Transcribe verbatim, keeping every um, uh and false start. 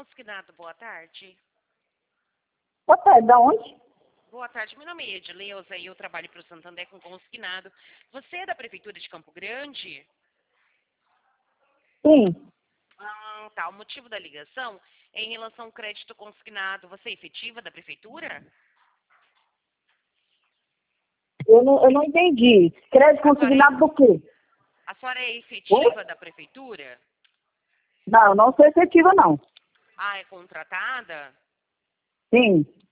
Consignado, boa tarde. Boa tarde, da onde? Boa tarde, meu nome é Edileuza e eu trabalho para o Santander com consignado. Você é da Prefeitura de Campo Grande? Sim. Ah, tá. O motivo da ligação é em relação ao crédito consignado. Você é efetiva da Prefeitura? Eu não, eu não entendi. Crédito consignado do quê? A senhora é efetiva da Prefeitura? Não, eu não sou efetiva, não. Ah, é contratada? Sim.